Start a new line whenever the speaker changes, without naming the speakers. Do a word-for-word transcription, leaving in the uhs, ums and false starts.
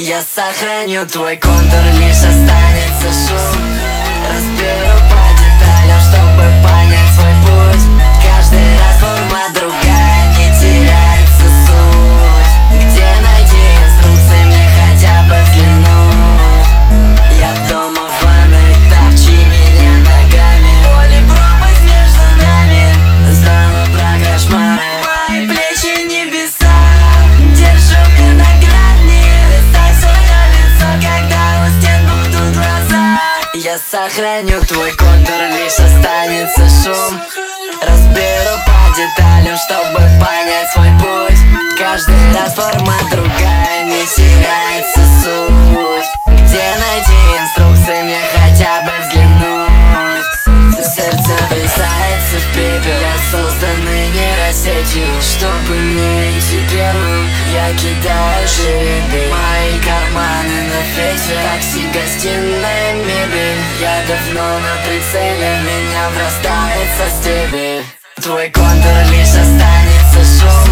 Я сохраню твой контур, лишь останется шум. Разберу по деталям, чтобы понять свой путь. Каждый раз форма другая, не теряется суть. Где найти инструкции, мне хотя бы взглянуть. Я дома в ванной, топчи меня ногами. Боли пропасть между нами, знала про кошмары. Мои плечи небеса, держу виноградник. Листай свое лицо, когда у стен будут глаза. Я сохраню твой контур, лишь останется шум. Разберу по деталям, чтобы понять свой путь. Каждый раз форма другая, не теряется суть. Где найти инструкции, мне хотя бы взглянуть. Сердце врезается в пепел, я созданный нейросетью. Чтобы мне идти первым, я кидаю шеренги. Мои карманы на фете, такси, гостиная, мебель. Я давно на прицеле, меня врастает со стебель. Твой контур, лишь останется шум.